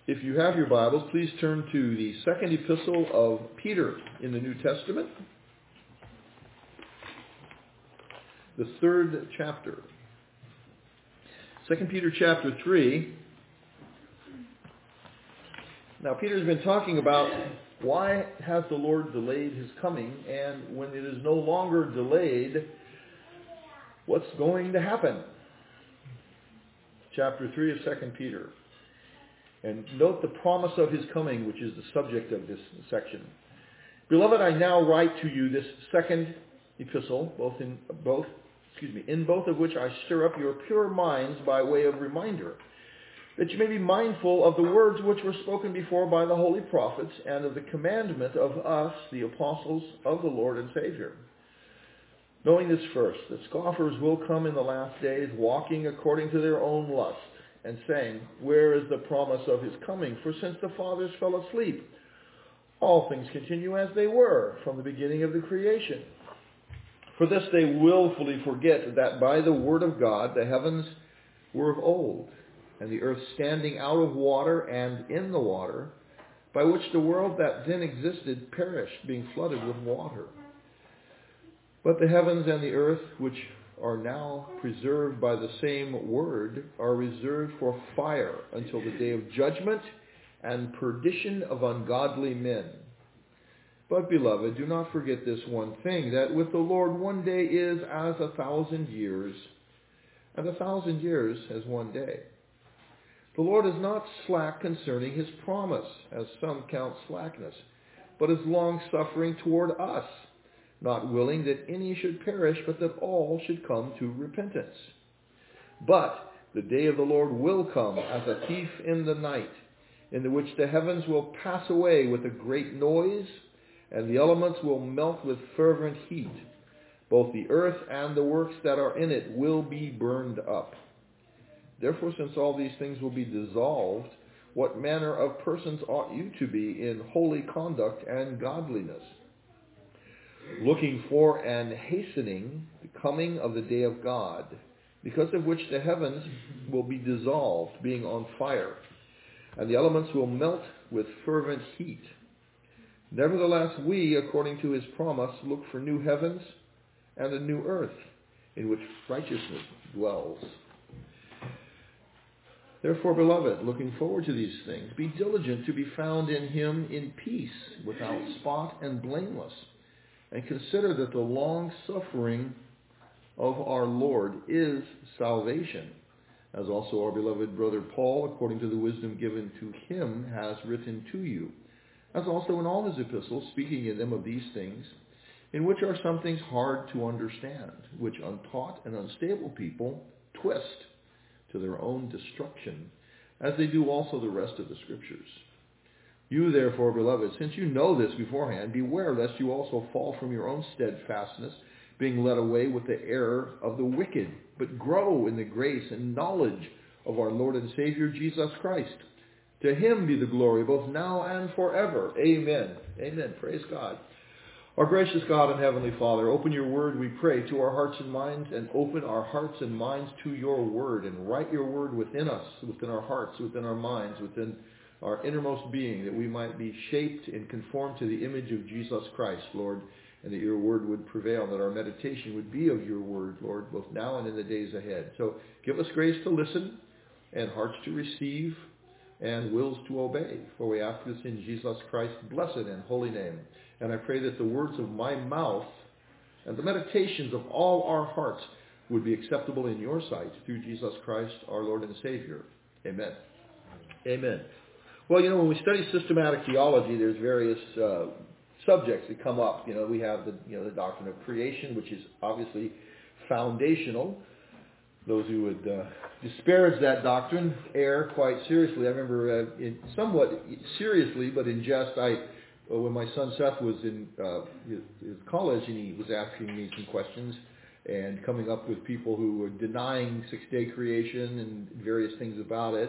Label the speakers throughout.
Speaker 1: If you have your Bibles, please turn to the second epistle of Peter in the New Testament, the third chapter. 2 Peter chapter 3. Now, Peter's been talking about why has the Lord delayed his coming, and when it is no longer delayed, what's going to happen? Chapter 3 of 2 Peter. And note the promise of his coming, which is the subject of this section. Beloved, I now write to you this second epistle, in both of which I stir up your pure minds by way of reminder, that you may be mindful of the words which were spoken before by the holy prophets, and of the commandment of us, the apostles of the Lord and Savior. Knowing this first, that scoffers will come in the last days, walking according to their own lust, and saying, where is the promise of his coming? For since the fathers fell asleep, all things continue as they were from the beginning of the creation. For this they willfully forget that by the word of God the heavens were of old, and the earth standing out of water and in the water, by which the world that then existed perished, being flooded with water. But the heavens and the earth, which are now preserved by the same word, are reserved for fire until the day of judgment and perdition of ungodly men. But, beloved, do not forget this one thing, that with the Lord one day is as 1,000 years, and 1,000 years as one day. The Lord is not slack concerning his promise, as some count slackness, but is long-suffering toward us, not willing that any should perish, but that all should come to repentance. But the day of the Lord will come as a thief in the night, in which the heavens will pass away with a great noise, and the elements will melt with fervent heat. Both the earth and the works that are in it will be burned up. Therefore, since all these things will be dissolved, what manner of persons ought you to be in holy conduct and godliness, looking for and hastening the coming of the day of God, because of which the heavens will be dissolved, being on fire, and the elements will melt with fervent heat. Nevertheless, we, according to his promise, look for new heavens and a new earth, in which righteousness dwells. Therefore, beloved, looking forward to these things, be diligent to be found in him in peace, without spot and blameless. And consider that the long-suffering of our Lord is salvation, as also our beloved brother Paul, according to the wisdom given to him, has written to you, as also in all his epistles, speaking in them of these things, in which are some things hard to understand, which untaught and unstable people twist to their own destruction, as they do also the rest of the Scriptures. You, therefore, beloved, since you know this beforehand, beware lest you also fall from your own steadfastness, being led away with the error of the wicked, but grow in the grace and knowledge of our Lord and Savior Jesus Christ. To him be the glory, both now and forever. Amen. Amen. Praise God. Our gracious God and Heavenly Father, open your word, we pray, to our hearts and minds, and open our hearts and minds to your word, and write your word within us, within our hearts, within our minds, within our innermost being, that we might be shaped and conformed to the image of Jesus Christ, Lord, and that your word would prevail, that our meditation would be of your word, Lord, both now and in the days ahead. So give us grace to listen, and hearts to receive, and wills to obey. For we ask this in Jesus Christ's blessed and holy name. And I pray that the words of my mouth and the meditations of all our hearts would be acceptable in your sight, through Jesus Christ, our Lord and Savior. Amen. Amen. Well, when we study systematic theology, there's various subjects that come up. We have the doctrine of creation, which is obviously foundational. Those who would disparage that doctrine err quite seriously. I remember, somewhat seriously, but in jest, when my son Seth was in his college, and he was asking me some questions and coming up with people who were denying six-day creation and various things about it,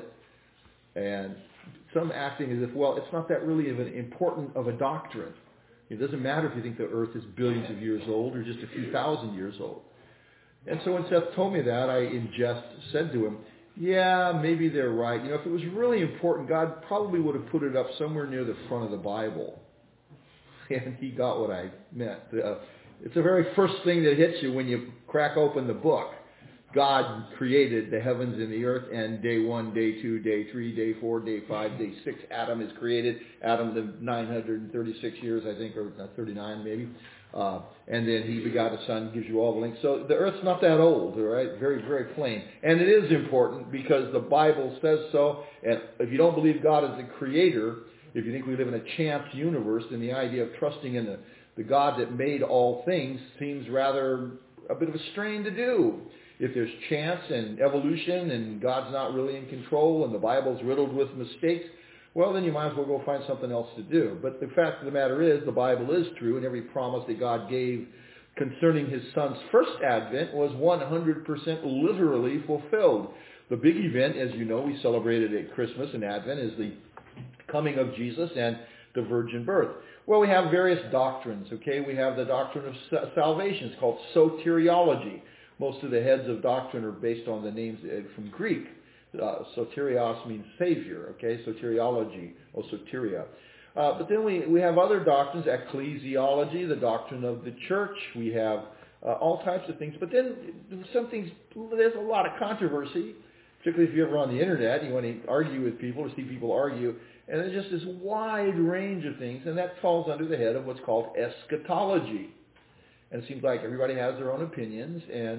Speaker 1: and some acting as if, well, it's not that really important of a doctrine. It doesn't matter if you think the earth is billions of years old or just a few thousand years old. And so when Seth told me that, I in jest said to him, Yeah, maybe they're right. If it was really important, God probably would have put it up somewhere near the front of the Bible. And he got what I meant. It's the very first thing that hits you when you crack open the book. God created the heavens and the earth, and day 1, day 2, day 3, day 4, day 5, day 6, Adam is created. Adam lived 936 years, I think, or 39 maybe. And then he begot a son, gives you all the links. So the earth's not that old, all right? Very, very plain. And it is important because the Bible says so. And if you don't believe God is the creator, if you think we live in a chance universe, then the idea of trusting in the God that made all things seems rather a bit of a strain to do. If there's chance and evolution and God's not really in control and the Bible's riddled with mistakes, well, then you might as well go find something else to do. But the fact of the matter is, the Bible is true, and every promise that God gave concerning his son's first advent was 100% literally fulfilled. The big event, as you know, we celebrated at Christmas and Advent, is the coming of Jesus and the virgin birth. Well, we have various doctrines, okay? We have the doctrine of salvation. It's called soteriology. Most of the heads of doctrine are based on the names from Greek. Soterios means Savior, okay? Soteriology, or soteria. But then we have other doctrines, ecclesiology, the doctrine of the church. We have all types of things. But then some things, there's a lot of controversy, particularly if you're ever on the internet, you want to argue with people or see people argue. And there's just this wide range of things, and that falls under the head of what's called eschatology. And it seems like everybody has their own opinions, and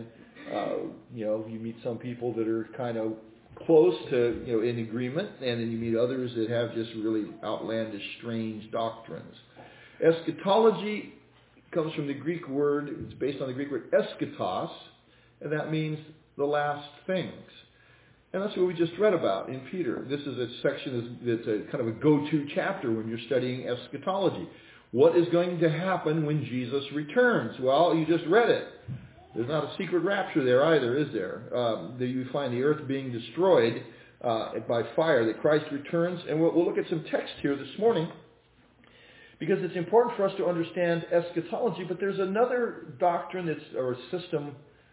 Speaker 1: you meet some people that are kind of close to, in agreement, and then you meet others that have just really outlandish, strange doctrines. Eschatology comes from the Greek word, it's based on the Greek word eschatos, and that means the last things. And that's what we just read about in Peter. This is a section that's a kind of a go-to chapter when you're studying eschatology. What is going to happen when Jesus returns? Well, you just read it. There's not a secret rapture there either, is there? You find the earth being destroyed by fire, that Christ returns. And we'll look at some text here this morning because it's important for us to understand eschatology. But there's another doctrine or system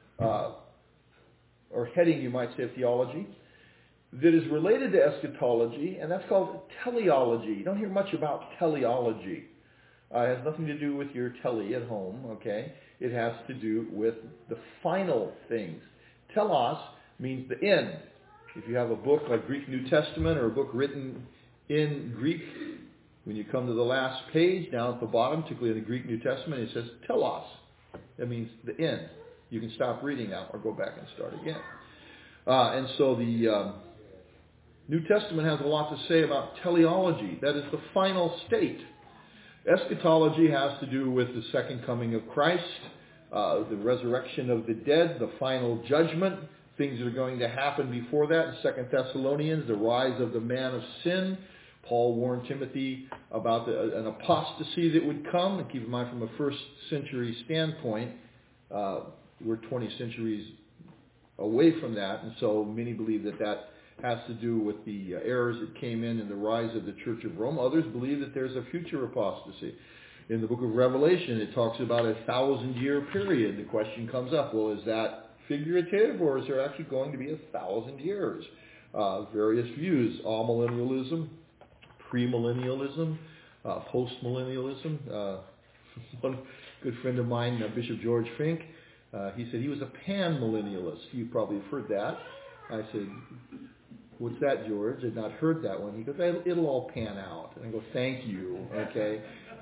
Speaker 1: or heading, you might say, of theology that is related to eschatology, and that's called teleology. You don't hear much about teleology. It has nothing to do with your telly at home, okay? It has to do with the final things. Telos means the end. If you have a book like Greek New Testament or a book written in Greek, when you come to the last page, down at the bottom, particularly in the Greek New Testament, it says telos. That means the end. You can stop reading now or go back and start again. And so the New Testament has a lot to say about teleology. That is the final state. Eschatology has to do with the second coming of Christ, the resurrection of the dead, the final judgment, things that are going to happen before that. In 2 Thessalonians, the rise of the man of sin. Paul warned Timothy about an apostasy that would come. And keep in mind, from a first century standpoint, we're 20 centuries away from that. And so many believe that has to do with the errors that came in the rise of the Church of Rome. Others believe that there's a future apostasy. In the book of Revelation, it talks about a 1,000-year period. The question comes up, well, is that figurative, or is there actually going to be 1,000 years? Various views: amillennialism, premillennialism, postmillennialism. One good friend of mine, Bishop George Fink, he said he was a pan-millennialist. You probably have heard that. I said, "What's that, George? I'd not heard that one." He goes, "It'll all pan out." And I go, "Thank you." Okay.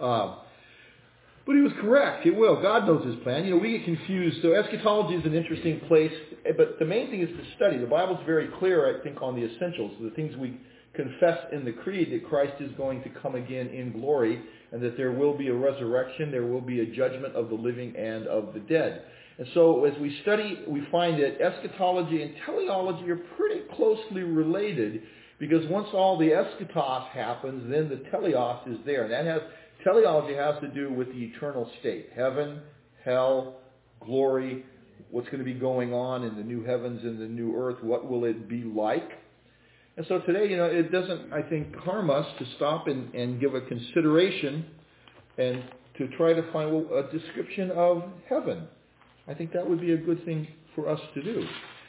Speaker 1: But he was correct. It will. God knows his plan. We get confused. So eschatology is an interesting place. But the main thing is to study. The Bible's very clear, I think, on the essentials, the things we confess in the creed, that Christ is going to come again in glory, and that there will be a resurrection, there will be a judgment of the living and of the dead. And so as we study, we find that eschatology and teleology are pretty closely related, because once all the eschatos happens, then the teleos is there. And teleology has to do with the eternal state. Heaven, hell, glory, what's going to be going on in the new heavens and the new earth, what will it be like? And so today, it doesn't, I think, harm us to stop and give a consideration and to try to find a description of heaven. I think that would be a good thing for us to do.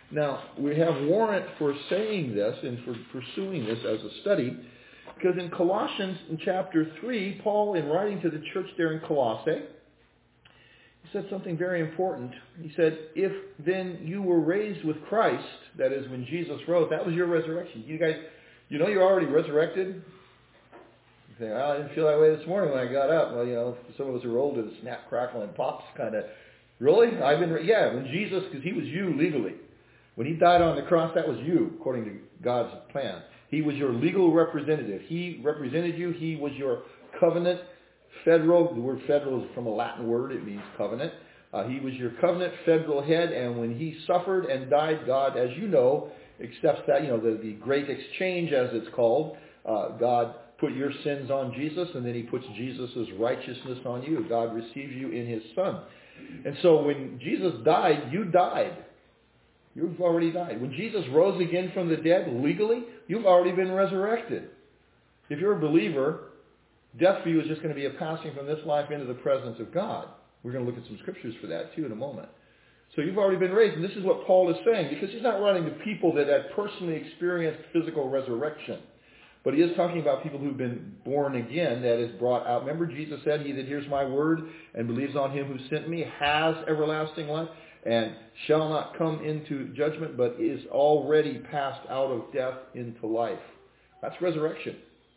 Speaker 1: Now, we have warrant for saying this and for pursuing this as a study, because in Colossians in chapter 3, Paul, in writing to the church there in Colossae, he said something very important. He said, if then you were raised with Christ, that is when Jesus rose, that was your resurrection. You guys, you know you're already resurrected? You think, well, I didn't feel that way this morning when I got up. Well, you know, some of us are older, the snap, crackle, and pops kind of, really? When Jesus, because he was you legally. When he died on the cross, that was you, according to God's plan. He was your legal representative. He represented you. He was your covenant federal. The word federal is from a Latin word. It means covenant. He was your covenant federal head, and when he suffered and died, God, as you know, accepts that, the great exchange, as it's called. God put your sins on Jesus, and then he puts Jesus' righteousness on you. God receives you in his Son. And so when Jesus died, you died. You've already died. When Jesus rose again from the dead, legally, you've already been resurrected. If you're a believer, death for you is just going to be a passing from this life into the presence of God. We're going to look at some scriptures for that too in a moment. So you've already been raised, and this is what Paul is saying, because he's not writing to people that had personally experienced physical resurrection. But he is talking about people who've been born again, that is brought out. Remember Jesus said, he that hears my word and believes on him who sent me has everlasting life and shall not come into judgment, but is already passed out of death into life. That's resurrection.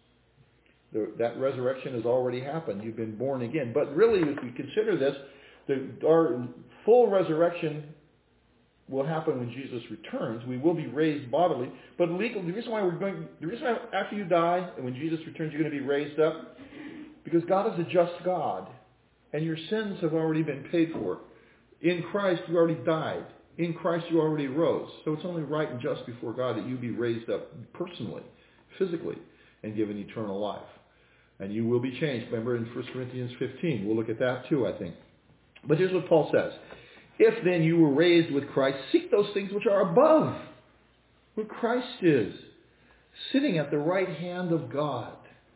Speaker 1: That resurrection has already happened. You've been born again. But really, if we consider this, our full resurrection will happen when Jesus returns. We will be raised bodily. But legally, the reason why after you die and when Jesus returns, you're going to be raised up, because God is a just God, and your sins have already been paid for. In Christ, you already died. In Christ, you already rose. So it's only right and just before God that you be raised up personally, physically, and given eternal life. And you will be changed. Remember in 1 Corinthians 15. We'll look at that too, I think. But here's what Paul says. If then you were raised with Christ, seek those things which are above, where Christ is, sitting at the right hand of God.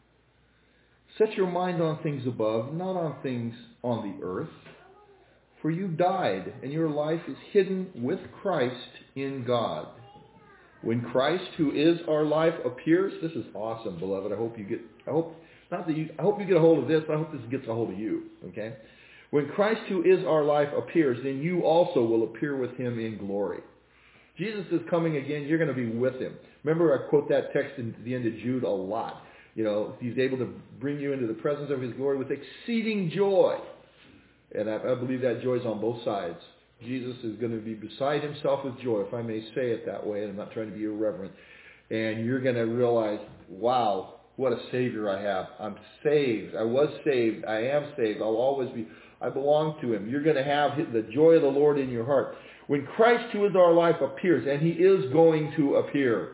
Speaker 1: Set your mind on things above, not on things on the earth. For you died, and your life is hidden with Christ in God. When Christ, who is our life, appears, this is awesome, beloved. I hope you get a hold of this. I hope this gets a hold of you. Okay? When Christ, who is our life, appears, then you also will appear with him in glory. Jesus is coming again. You're going to be with him. Remember, I quote that text in the end of Jude a lot. He's able to bring you into the presence of his glory with exceeding joy. And I believe that joy is on both sides. Jesus is going to be beside himself with joy, if I may say it that way, and I'm not trying to be irreverent. And you're going to realize, wow, what a Savior I have. I'm saved. I was saved. I am saved. I'll always be. I belong to him. You're going to have the joy of the Lord in your heart. When Christ, who is our life, appears, and he is going to appear,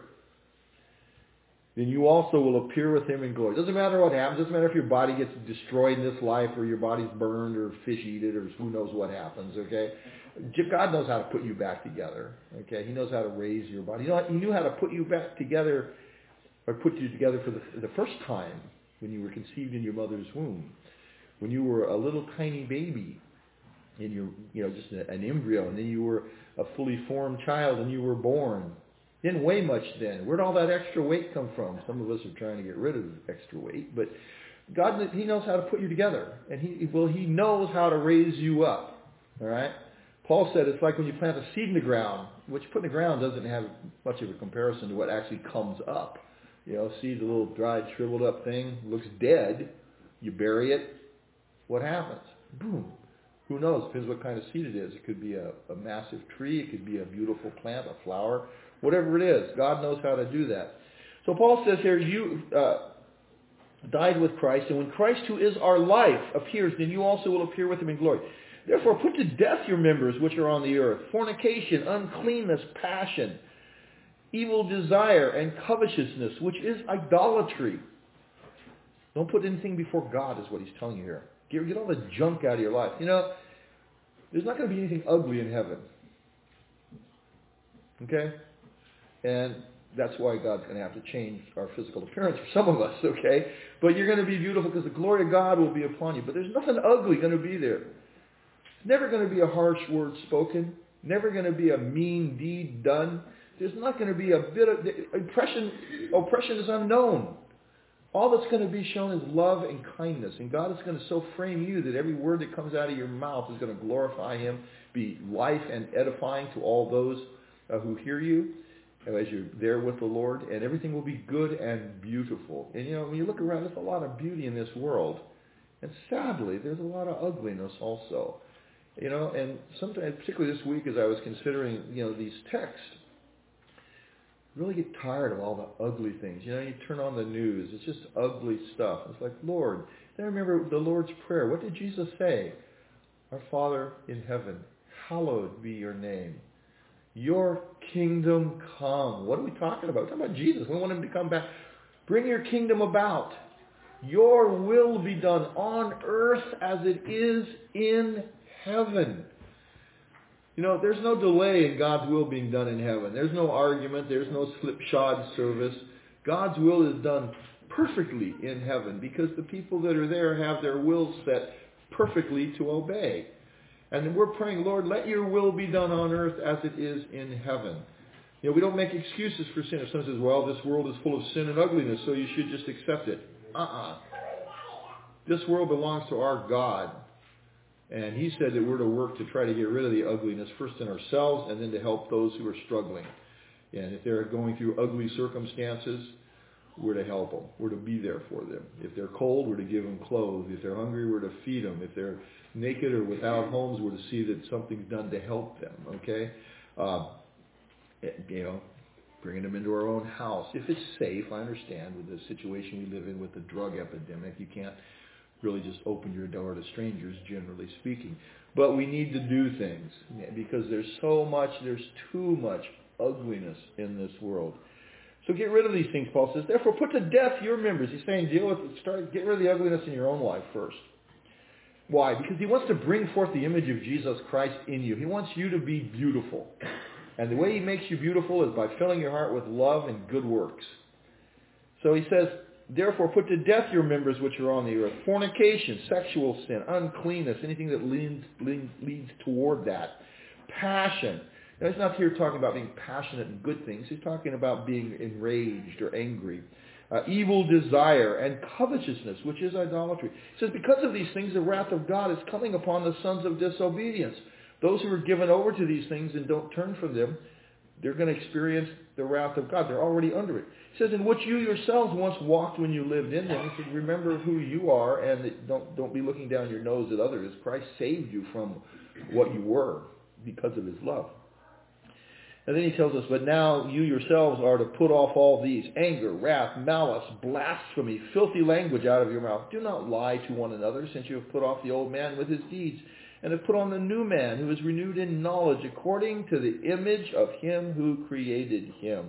Speaker 1: then you also will appear with him in glory. It doesn't matter what happens. It doesn't matter if your body gets destroyed in this life or your body's burned or fish eaten or who knows what happens, okay? God knows how to put you back together, okay? He knows how to raise your body. He knew how to put you back together or put you together for the first time when you were conceived in your mother's womb, when you were a little tiny baby in your, just an embryo, and then you were a fully formed child and you were born. Didn't weigh much then. Where'd all that extra weight come from? Some of us are trying to get rid of extra weight, but God, he knows how to put you together, and he knows how to raise you up. All right. Paul said it's like when you plant a seed in the ground, which put in the ground doesn't have much of a comparison to what actually comes up. Seed's a little dried, shriveled up thing, looks dead. You bury it. What happens? Boom. Who knows? Depends what kind of seed it is. It could be a massive tree. It could be a beautiful plant, a flower. Whatever it is, God knows how to do that. So Paul says here, you died with Christ, and when Christ, who is our life, appears, then you also will appear with him in glory. Therefore, put to death your members which are on the earth: fornication, uncleanness, passion, evil desire, and covetousness, which is idolatry. Don't put anything before God, is what he's telling you here. Get all the junk out of your life. There's not going to be anything ugly in heaven. Okay? And that's why God's going to have to change our physical appearance for some of us, okay? But you're going to be beautiful because the glory of God will be upon you. But there's nothing ugly going to be there. It's never going to be a harsh word spoken. Never going to be a mean deed done. There's not going to be a bit of oppression. Oppression is unknown. All that's going to be shown is love and kindness. And God is going to so frame you that every word that comes out of your mouth is going to glorify Him, be life and edifying to all those who hear you as you're there with the Lord. And everything will be good and beautiful. And when you look around, there's a lot of beauty in this world. And sadly, there's a lot of ugliness also. And sometimes, particularly this week as I was considering, these texts, really get tired of all the ugly things. You turn on the news, it's just ugly stuff. It's like, Lord, then I remember the Lord's Prayer. What did Jesus say? Our Father in heaven, hallowed be your name. Your kingdom come. What are we talking about? We're talking about Jesus. We want Him to come back. Bring your kingdom about. Your will be done on earth as it is in heaven. There's no delay in God's will being done in heaven. There's no argument. There's no slipshod service. God's will is done perfectly in heaven because the people that are there have their wills set perfectly to obey. And we're praying, Lord, let your will be done on earth as it is in heaven. We don't make excuses for sin. If someone says, well, this world is full of sin and ugliness, so you should just accept it. This world belongs to our God. And He said that we're to work to try to get rid of the ugliness first in ourselves and then to help those who are struggling. And if they're going through ugly circumstances, we're to help them. We're to be there for them. If they're cold, we're to give them clothes. If they're hungry, we're to feed them. If they're naked or without homes, we're to see that something's done to help them. Okay? Bringing them into our own house. If it's safe, I understand with the situation we live in with the drug epidemic, you can't really just open your door to strangers, generally speaking. But we need to do things because there's too much ugliness in this world. So get rid of these things, Paul says. Therefore, put to death your members. He's saying get rid of the ugliness in your own life first. Why? Because He wants to bring forth the image of Jesus Christ in you. He wants you to be beautiful. And the way He makes you beautiful is by filling your heart with love and good works. So he says, therefore, put to death your members which are on the earth. Fornication, sexual sin, uncleanness, anything that leads toward that. Passion. Now, he's not here talking about being passionate in good things. He's talking about being enraged or angry. Evil desire and covetousness, which is idolatry. He says, because of these things, the wrath of God is coming upon the sons of disobedience. Those who are given over to these things and don't turn from them, they're going to experience the wrath of God. They're already under it. He says, in which you yourselves once walked when you lived in them. He said, remember who you are and don't be looking down your nose at others. Christ saved you from what you were because of His love. And then he tells us, but now you yourselves are to put off all these: anger, wrath, malice, blasphemy, filthy language out of your mouth. Do not lie to one another, since you have put off the old man with his deeds, and have put on the new man, who is renewed in knowledge according to the image of Him who created him.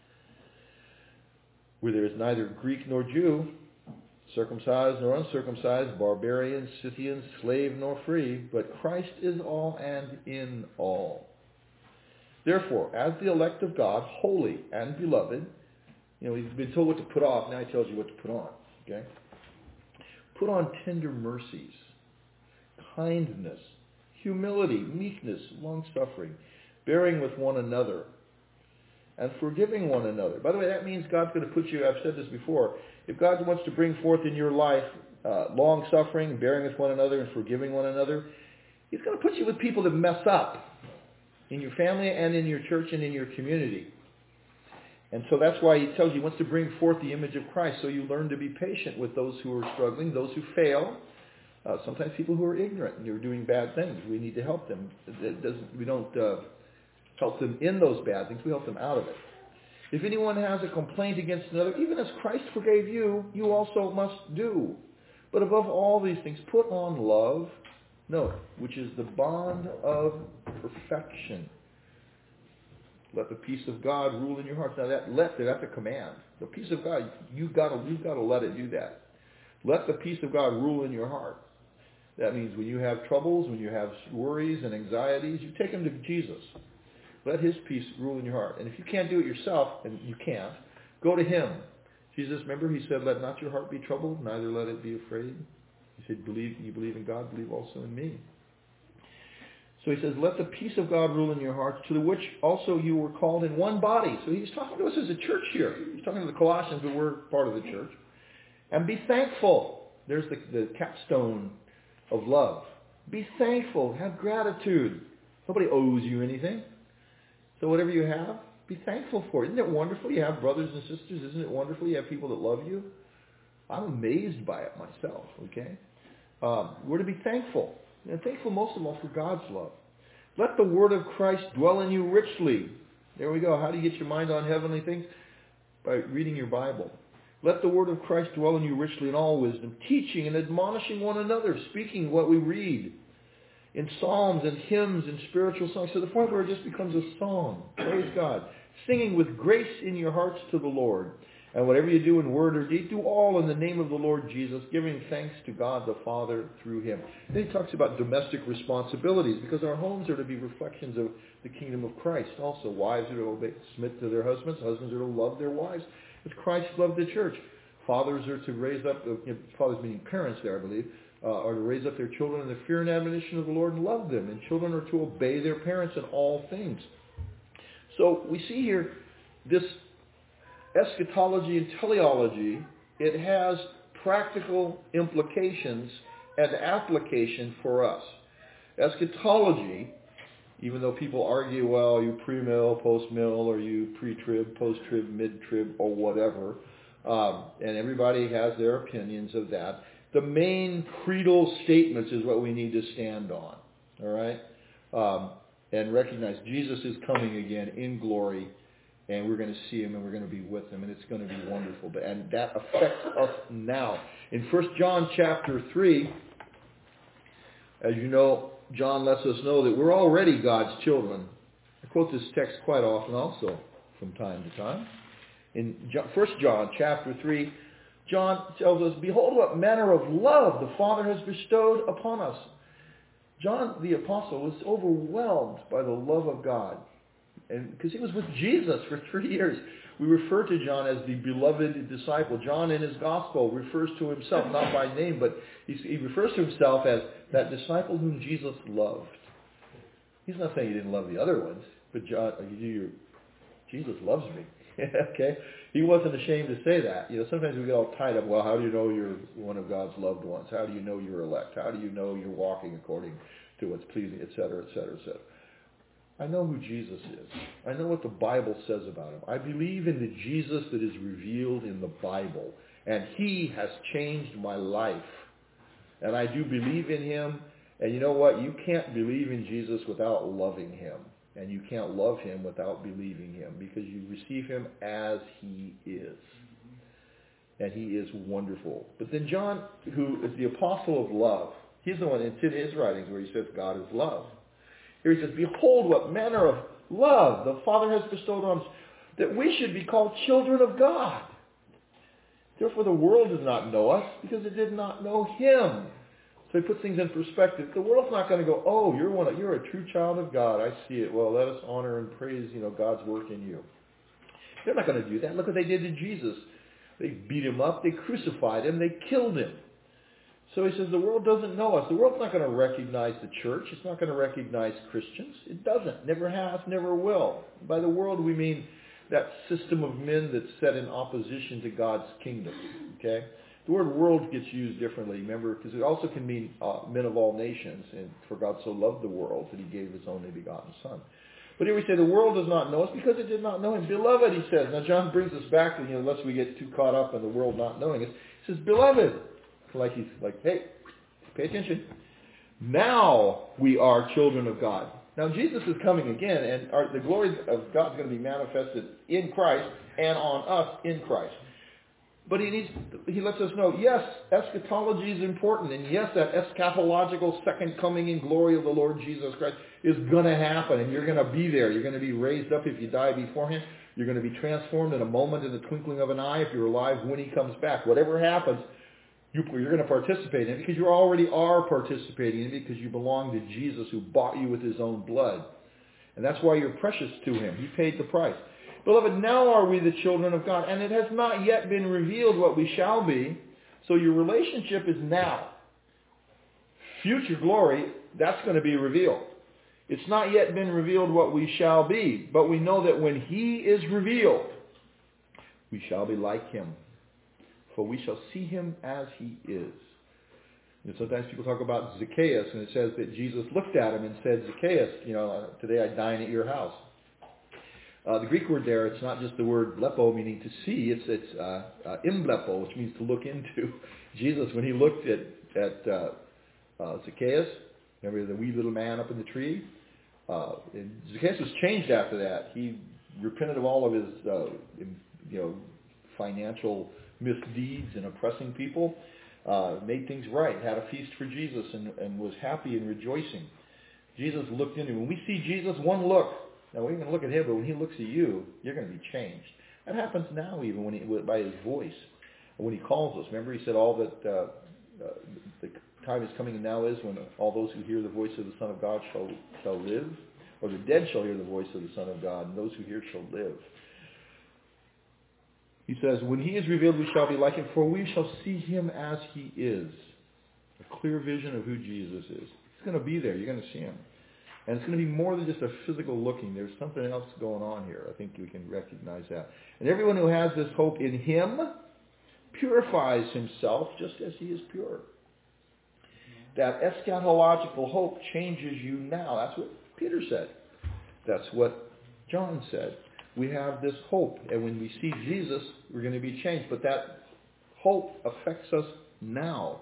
Speaker 1: Where there is neither Greek nor Jew, circumcised nor uncircumcised, barbarian, Scythian, slave nor free, but Christ is all and in all. Therefore, as the elect of God, holy and beloved, we've been told what to put off, now He tells you what to put on. Okay? Put on tender mercies, kindness, humility, meekness, long-suffering, bearing with one another, and forgiving one another. By the way, that means God's going to put you, I've said this before, if God wants to bring forth in your life long-suffering, bearing with one another, and forgiving one another, He's going to put you with people that mess up in your family and in your church and in your community. And so that's why He tells you He wants to bring forth the image of Christ, so you learn to be patient with those who are struggling, those who fail. Sometimes people who are ignorant and who are doing bad things. We need to help them. We don't help them in those bad things. We help them out of it. If anyone has a complaint against another, even as Christ forgave you, you also must do. But above all these things, put on love, which is the bond of perfection. Let the peace of God rule in your hearts. Now that's a command. The peace of God, you've got to let it do that. Let the peace of God rule in your heart. That means when you have troubles, when you have worries and anxieties, you take them to Jesus. Let His peace rule in your heart. And if you can't do it yourself, and you can't, go to Him. Jesus, remember, He said, let not your heart be troubled, neither let it be afraid. He said, you believe in God, believe also in me. So he says, let the peace of God rule in your hearts, to the which also you were called in one body. So he's talking to us as a church here. He's talking to the Colossians, but we're part of the church. And be thankful. There's the capstone of love. Be thankful. Have gratitude. Nobody owes you anything. So whatever you have, be thankful for it. Isn't it wonderful you have brothers and sisters? Isn't it wonderful you have people that love you? I'm amazed by it myself, okay? We're to be thankful. And thankful most of all for God's love. Let the word of Christ dwell in you richly. There we go. How do you get your mind on heavenly things? By reading your Bible. Let the word of Christ dwell in you richly in all wisdom, teaching and admonishing one another, speaking what we read in psalms and hymns and spiritual songs, to the point where it just becomes a song. Praise God. Singing with grace in your hearts to the Lord. And whatever you do in word or deed, do all in the name of the Lord Jesus, giving thanks to God the Father through him. Then he talks about domestic responsibilities, because our homes are to be reflections of the kingdom of Christ. Also, wives are to submit to their husbands. Husbands are to love their wives as Christ loved the church. Fathers are to raise up, fathers meaning parents there, I believe, are to raise up their children in the fear and admonition of the Lord and love them. And children are to obey their parents in all things. So we see here this eschatology and teleology. It has practical implications and application for us. Eschatology, even though people argue, well, you pre-mill, post-mill, or you pre-trib, post-trib, mid-trib, or whatever, and everybody has their opinions of that. The main creedal statements is what we need to stand on, all right? And recognize Jesus is coming again in glory, and we're going to see him, and we're going to be with him, and it's going to be wonderful. And that affects us now. In 1 John chapter 3, as you know, John lets us know that we're already God's children. I quote this text quite often also from time to time. In 1 John chapter 3, John tells us, behold what manner of love the Father has bestowed upon us. John the Apostle was overwhelmed by the love of God. And because he was with Jesus for 3 years. We refer to John as the beloved disciple. John in his gospel refers to himself, not by name, but he refers to himself as that disciple whom Jesus loved. He's not saying he didn't love the other ones, but Jesus loves me. Okay? He wasn't ashamed to say that. Sometimes we get all tied up, well, how do you know you're one of God's loved ones? How do you know you're elect? How do you know you're walking according to what's pleasing, et cetera, et cetera, et cetera. I know who Jesus is. I know what the Bible says about him. I believe in the Jesus that is revealed in the Bible. And he has changed my life. And I do believe in him. And you know what? You can't believe in Jesus without loving him. And you can't love him without believing him. Because you receive him as he is. And he is wonderful. But then John, who is the apostle of love, he's the one in his writings where he says God is love. Here he says, behold what manner of love the Father has bestowed on us, that we should be called children of God. Therefore the world does not know us, because it did not know him. So he puts things in perspective. The world's not going to go, oh, you're a true child of God. I see it. Well, let us honor and praise, God's work in you. They're not going to do that. Look what they did to Jesus. They beat him up. They crucified him. They killed him. So he says the world doesn't know us. The world's not going to recognize the church. It's not going to recognize Christians. It doesn't. Never has, never will. By the world we mean that system of men that's set in opposition to God's kingdom. Okay? The word world gets used differently, remember, because it also can mean men of all nations. And for God so loved the world that he gave his only begotten Son. But here we say the world does not know us because it did not know him. Beloved, he says. Now John brings us back to, lest we get too caught up in the world not knowing us. He says, beloved. He's like, hey, pay attention. Now we are children of God. Now Jesus is coming again, and the glory of God is going to be manifested in Christ and on us in Christ. But he lets us know, yes, eschatology is important, and yes, that eschatological second coming in glory of the Lord Jesus Christ is going to happen, and you're going to be there. You're going to be raised up if you die beforehand. You're going to be transformed in a moment, in the twinkling of an eye, if you're alive when he comes back. Whatever happens, you're going to participate in it because you already are participating in it because you belong to Jesus who bought you with his own blood. And that's why you're precious to him. He paid the price. Beloved, now are we the children of God, and it has not yet been revealed what we shall be. So your relationship is now. Future glory, that's going to be revealed. It's not yet been revealed what we shall be, but we know that when he is revealed, we shall be like him, for we shall see him as he is. And sometimes people talk about Zacchaeus, and it says that Jesus looked at him and said, Zacchaeus, today I dine at your house. The Greek word there, it's not just the word blepo, meaning to see. It's imblepo, which means to look into. Jesus, when he looked at Zacchaeus, remember the wee little man up in the tree? Zacchaeus was changed after that. He repented of all of his, financial misdeeds and oppressing people, made things right, had a feast for Jesus, and was happy and rejoicing. Jesus looked into him. When we see Jesus, one look. Now, we're going to look at him, but when he looks at you, you're going to be changed. That happens now even by his voice. When he calls us. Remember, he said all that the time is coming and now is when all those who hear the voice of the Son of God shall live. Or the dead shall hear the voice of the Son of God, and those who hear shall live. He says, when he is revealed, we shall be like him, for we shall see him as he is. A clear vision of who Jesus is. He's going to be there. You're going to see him. And it's going to be more than just a physical looking. There's something else going on here. I think we can recognize that. And everyone who has this hope in him purifies himself just as he is pure. That eschatological hope changes you now. That's what Peter said. That's what John said. We have this hope. And when we see Jesus, we're going to be changed. But that hope affects us now.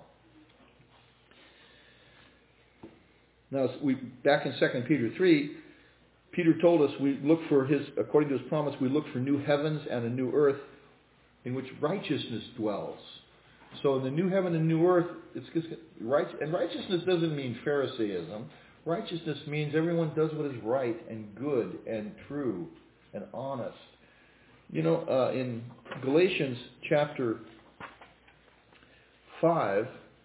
Speaker 1: Now, back in 2 Peter 3, Peter told us we look for according to his promise, we look for new heavens and a new earth in which righteousness dwells. So in the new heaven and new earth, and righteousness doesn't mean Pharisaism. Righteousness means everyone does what is right and good and true and honest. In Galatians chapter 5,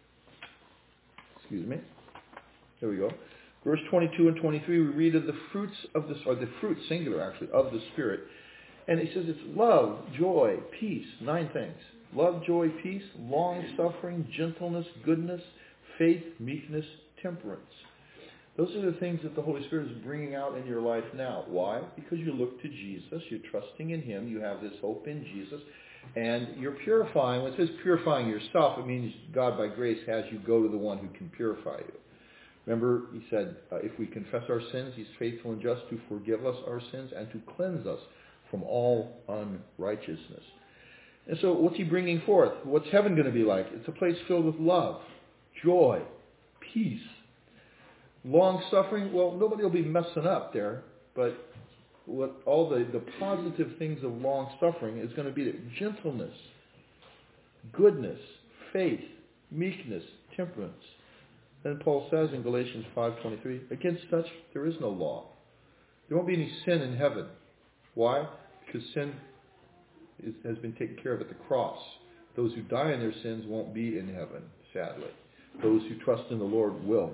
Speaker 1: there we go. Verse 22 and 23, we read of the fruits of the fruit, singular actually, of the Spirit. And he says it's love, joy, peace, 9 things. Love, joy, peace, long-suffering, gentleness, goodness, faith, meekness, temperance. Those are the things that the Holy Spirit is bringing out in your life now. Why? Because you look to Jesus, you're trusting in him, you have this hope in Jesus, and you're purifying. When it says purifying yourself, it means God by grace has you go to the one who can purify you. Remember, he said, if we confess our sins, he's faithful and just to forgive us our sins and to cleanse us from all unrighteousness. And so what's he bringing forth? What's heaven going to be like? It's a place filled with love, joy, peace, long-suffering. Well, nobody will be messing up there, but what all the positive things of long-suffering is going to be gentleness, goodness, faith, meekness, temperance. Then Paul says in Galatians 5:23, against such there is no law. There won't be any sin in heaven. Why? Because sin has been taken care of at the cross. Those who die in their sins won't be in heaven, sadly. Those who trust in the Lord will.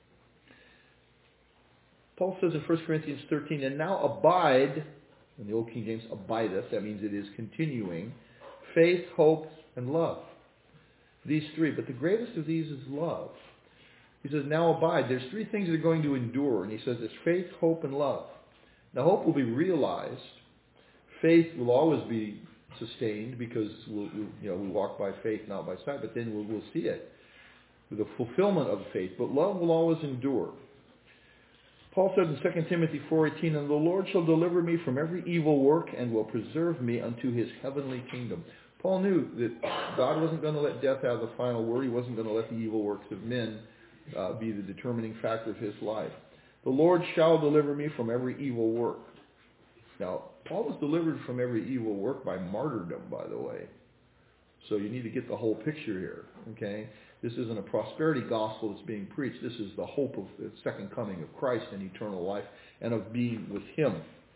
Speaker 1: Paul says in 1 Corinthians 13, and now abide, in the Old King James, abideth, that means it is continuing, faith, hope, and love. These 3, but the greatest of these is love. He says, now abide. There's 3 things that are going to endure. And he says it's faith, hope, and love. Now, hope will be realized. Faith will always be sustained because we walk by faith, not by sight. But then we'll see it, the fulfillment of faith. But love will always endure. Paul said in 2 Timothy 4:18, and the Lord shall deliver me from every evil work and will preserve me unto his heavenly kingdom. Paul knew that God wasn't going to let death have the final word. He wasn't going to let the evil works of men be the determining factor of his life. The Lord shall deliver me from every evil work. Now, Paul was delivered from every evil work by martyrdom, by the way. So you need to get the whole picture here, okay? This isn't a prosperity gospel that's being preached. This is the hope of the second coming of Christ and eternal life and of being with him.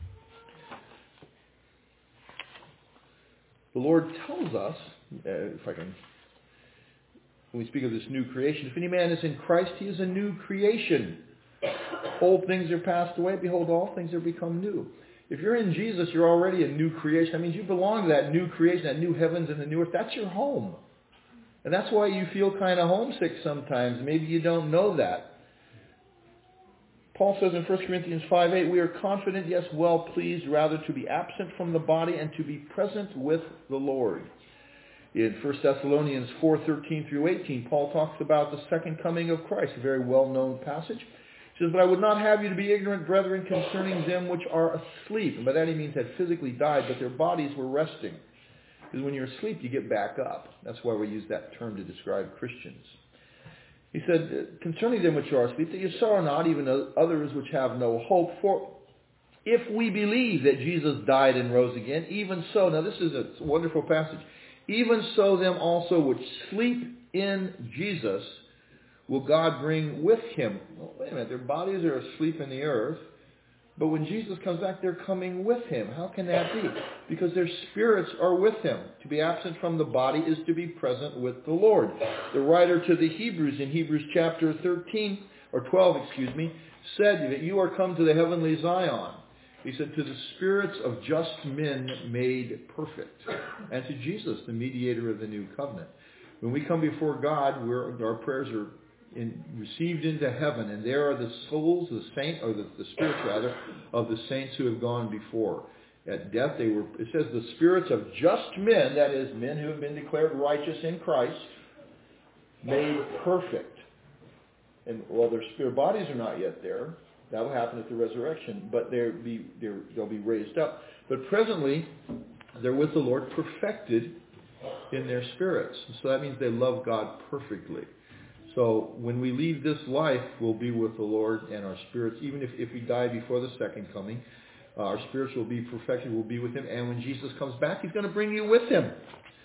Speaker 1: The Lord tells us, when we speak of this new creation, if any man is in Christ, he is a new creation. Old things are passed away. Behold, all things are become new. If you're in Jesus, you're already a new creation. That means you belong to that new creation, that new heavens and the new earth. That's your home. And that's why you feel kind of homesick sometimes. Maybe you don't know that. Paul says in 1 Corinthians 5:8, we are confident, yes, well pleased, rather to be absent from the body and to be present with the Lord. In 1 Thessalonians 4:13 through 18, Paul talks about the second coming of Christ, a very well-known passage. He says, but I would not have you to be ignorant, brethren, concerning them which are asleep. And by that he means had physically died, but their bodies were resting. Because when you're asleep, you get back up. That's why we use that term to describe Christians. He said, concerning them which are asleep, that you sorrow not, even others which have no hope. For if we believe that Jesus died and rose again, even so, now this is a wonderful passage, even so them also which sleep in Jesus will God bring with him. Well, wait a minute, their bodies are asleep in the earth, but when Jesus comes back, they're coming with him. How can that be? Because their spirits are with him. To be absent from the body is to be present with the Lord. The writer to the Hebrews in Hebrews chapter 12, said that you are come to the heavenly Zion. He said, to the spirits of just men made perfect. And to Jesus, the mediator of the new covenant. When we come before God, our prayers are received into heaven, and there are the souls, the spirits rather, of the saints who have gone before. At death, it says the spirits of just men, that is, men who have been declared righteous in Christ, made perfect. And while their bodies are not yet there, that will happen at the resurrection, but they'll be raised up. But presently, they're with the Lord, perfected in their spirits. So that means they love God perfectly. So when we leave this life, we'll be with the Lord, and our spirits, even if we die before the second coming, our spirits will be perfected, we'll be with him. And when Jesus comes back, he's going to bring you with him.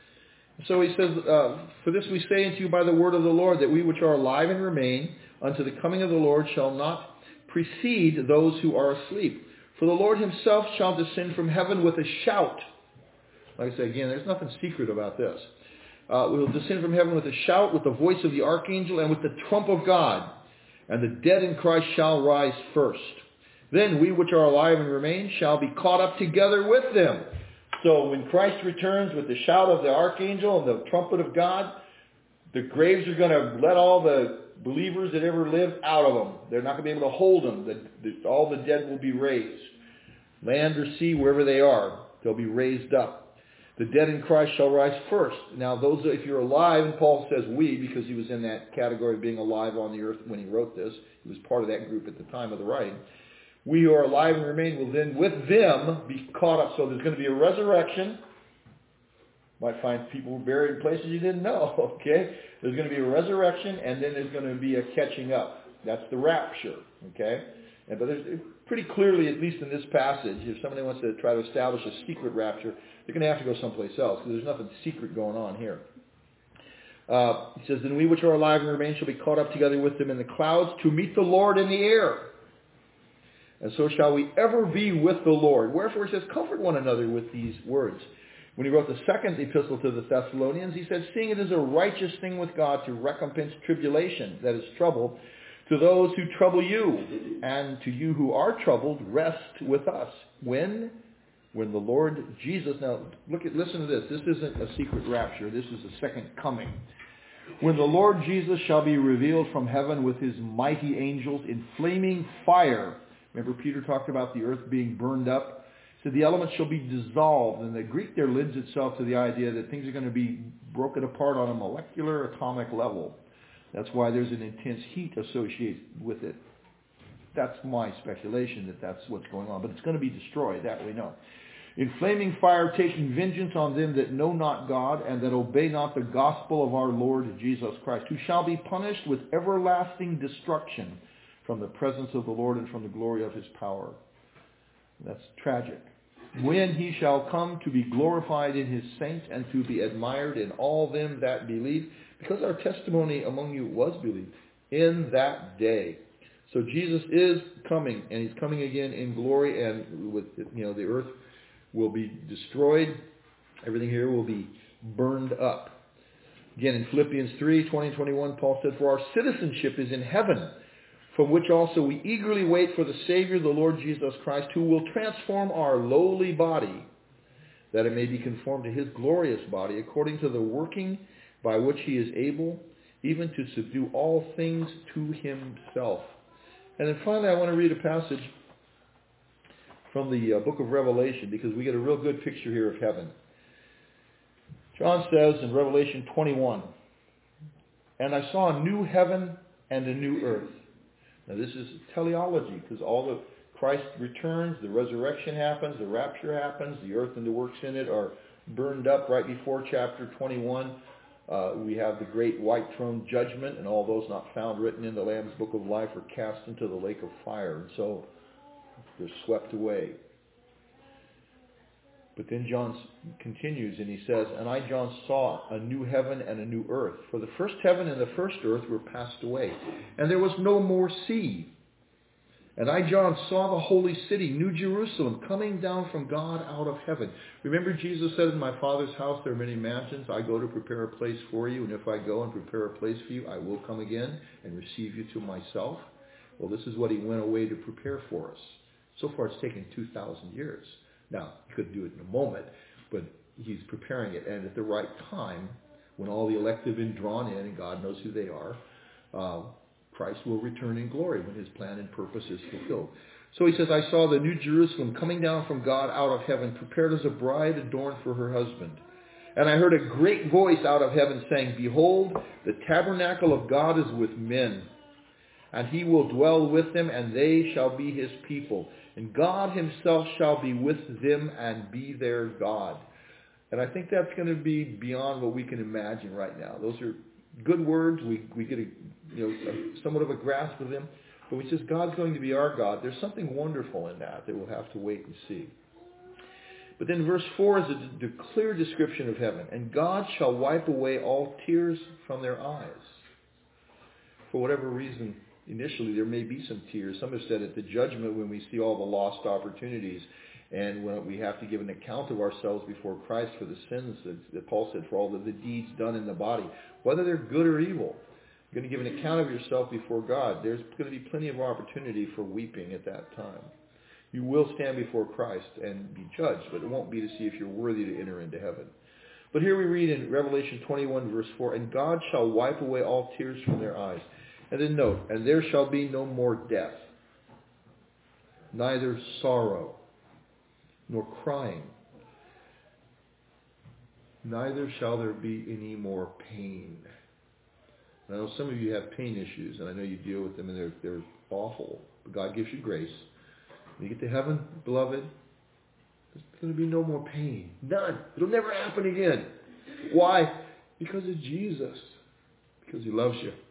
Speaker 1: So he says, for this we say unto you by the word of the Lord, that we which are alive and remain unto the coming of the Lord shall not precede those who are asleep. For the Lord himself shall descend from heaven with a shout. Like I say again, there's nothing secret about this. Will descend from heaven with a shout, with the voice of the archangel, and with the trump of God. And the dead in Christ shall rise first. Then we which are alive and remain shall be caught up together with them. So when Christ returns with the shout of the archangel and the trumpet of God, the graves are going to let all the believers that ever lived out of them. They're not going to be able to hold them. All the dead will be raised. Land or sea, wherever they are, they'll be raised up. The dead in Christ shall rise first. Now, if you're alive, and Paul says we, because he was in that category of being alive on the earth when he wrote this. He was part of that group at the time of the writing. We who are alive and remain will then with them be caught up. So there's going to be a resurrection. Might find people buried in places you didn't know, okay? There's going to be a resurrection, and then there's going to be a catching up. That's the rapture, okay? But there's pretty clearly, at least in this passage, if somebody wants to try to establish a secret rapture, they're going to have to go someplace else, because there's nothing secret going on here. He says, then we which are alive and remain shall be caught up together with them in the clouds to meet the Lord in the air. And so shall we ever be with the Lord. Wherefore he says, comfort one another with these words. When he wrote the second epistle to the Thessalonians, he said, seeing it is a righteous thing with God to recompense tribulation, that is trouble, to those who trouble you, and to you who are troubled, rest with us. When the Lord Jesus, now listen to this. This isn't a secret rapture. This is a second coming. When the Lord Jesus shall be revealed from heaven with his mighty angels in flaming fire. Remember Peter talked about the earth being burned up. So the elements shall be dissolved. And the Greek there lends itself to the idea that things are going to be broken apart on a molecular atomic level. That's why there's an intense heat associated with it. That's my speculation that that's what's going on. But it's going to be destroyed, that we know. In flaming fire, taking vengeance on them that know not God and that obey not the gospel of our Lord Jesus Christ, who shall be punished with everlasting destruction from the presence of the Lord and from the glory of his power. That's tragic. When he shall come to be glorified in his saints and to be admired in all them that believe, because our testimony among you was believed in that day. So Jesus is coming, and he's coming again in glory, and with the earth will be destroyed. Everything here will be burned up. Again, in Philippians 3:20-21, Paul said, for our citizenship is in heaven, from which also we eagerly wait for the Savior, the Lord Jesus Christ, who will transform our lowly body, that it may be conformed to his glorious body, according to the working by which he is able even to subdue all things to himself. And then finally, I want to read a passage from the book of Revelation, because we get a real good picture here of heaven. John says in Revelation 21, "And I saw a new heaven and a new earth." Now this is teleology, because all the Christ returns, the resurrection happens, the rapture happens, the earth and the works in it are burned up right before chapter 21. We have the great white throne judgment, and all those not found written in the Lamb's book of life are cast into the lake of fire, and so they're swept away. But then John continues and he says, "And I, John, saw a new heaven and a new earth. For the first heaven and the first earth were passed away, and there was no more sea. And I, John, saw the holy city, New Jerusalem, coming down from God out of heaven." Remember Jesus said, "In my Father's house there are many mansions. I go to prepare a place for you. And if I go and prepare a place for you, I will come again and receive you to myself." Well, this is what he went away to prepare for us. So far it's taken 2,000 years. Now, he could do it in a moment, but he's preparing it. And at the right time, when all the elect have been drawn in, and God knows who they are, Christ will return in glory when his plan and purpose is fulfilled. So he says, "I saw the New Jerusalem coming down from God out of heaven, prepared as a bride adorned for her husband. And I heard a great voice out of heaven saying, 'Behold, the tabernacle of God is with men, and he will dwell with them, and they shall be his people. And God himself shall be with them and be their God.'" And I think that's going to be beyond what we can imagine right now. Those are good words. We get somewhat of a grasp of them. But when he says God's going to be our God, there's something wonderful in that we'll have to wait and see. But then verse 4 is a clear description of heaven. "And God shall wipe away all tears from their eyes." For whatever reason, initially there may be some tears. Some have said at the judgment, when we see all the lost opportunities and when we have to give an account of ourselves before Christ for the sins that Paul said, for all of the deeds done in the body, whether they're good or evil, you're going to give an account of yourself before God. There's going to be plenty of opportunity for weeping at that time. You will stand before Christ and be judged, but it won't be to see if you're worthy to enter into heaven. But here we read in Revelation 21 verse 4, "And God shall wipe away all tears from their eyes." And then note, "And there shall be no more death, neither sorrow, nor crying, neither shall there be any more pain." And I know some of you have pain issues, and I know you deal with them, and they're awful. But God gives you grace. When you get to heaven, beloved, there's going to be no more pain. None. It'll never happen again. Why? Because of Jesus. Because he loves you.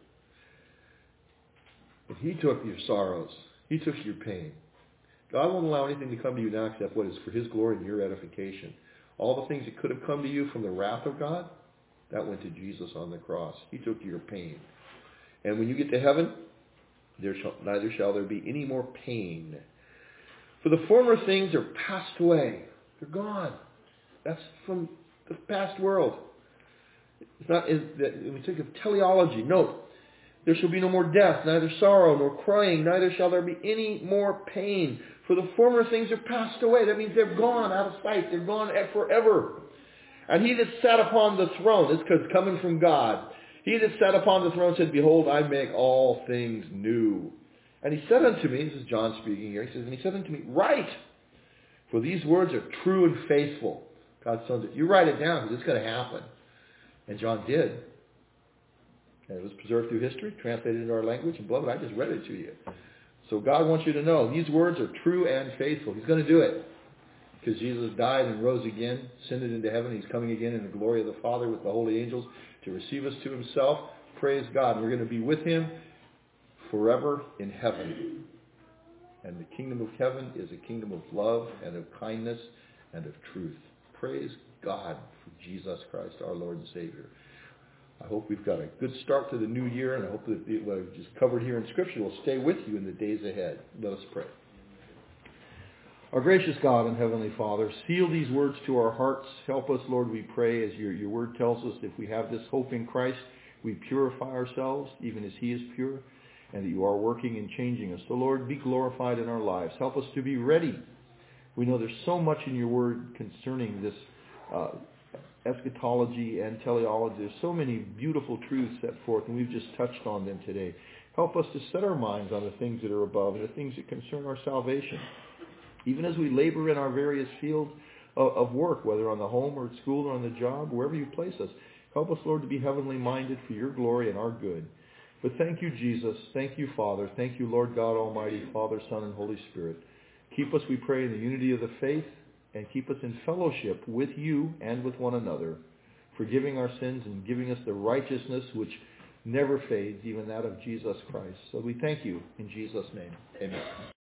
Speaker 1: But he took your sorrows. He took your pain. God won't allow anything to come to you now except what is for his glory and your edification. All the things that could have come to you from the wrath of God, that went to Jesus on the cross. He took your pain. And when you get to heaven, neither shall there be any more pain. "For the former things are passed away." They're gone. That's from the past world. It's not. When we think of teleology, note, "There shall be no more death, neither sorrow, nor crying, neither shall there be any more pain. For the former things are passed away." That means they're gone out of sight. They're gone forever. "And he that sat upon the throne," this is coming from God, "he that sat upon the throne said, 'Behold, I make all things new.' And he said unto me," this is John speaking here, he says, "And he said unto me, Write, for these words are true and faithful." God tells it. You write it down because it's going to happen. And John did. And it was preserved through history, translated into our language. And beloved, I just read it to you. So God wants you to know these words are true and faithful. He's going to do it. Because Jesus died and rose again, ascended into heaven. He's coming again in the glory of the Father with the holy angels to receive us to himself. Praise God. We're going to be with him forever in heaven. And the kingdom of heaven is a kingdom of love and of kindness and of truth. Praise God for Jesus Christ, our Lord and Savior. I hope we've got a good start to the new year, and I hope that what I've just covered here in Scripture will stay with you in the days ahead. Let us pray. Our gracious God and Heavenly Father, seal these words to our hearts. Help us, Lord, we pray, as your word tells us, if we have this hope in Christ, we purify ourselves, even as he is pure, and that you are working and changing us. So, Lord, be glorified in our lives. Help us to be ready. We know there's so much in your word concerning this eschatology and teleology. There's so many beautiful truths set forth, and we've just touched on them today. Help us to set our minds on the things that are above and the things that concern our salvation. Even as we labor in our various fields of work, whether on the home or at school or on the job, wherever you place us, help us, Lord, to be heavenly minded for your glory and our good. But thank you, Jesus. Thank you, Father. Thank you, Lord God Almighty, Father, Son, and Holy Spirit. Keep us, we pray, in the unity of the faith, and keep us in fellowship with you and with one another, forgiving our sins and giving us the righteousness which never fades, even that of Jesus Christ. So we thank you in Jesus' name. Amen.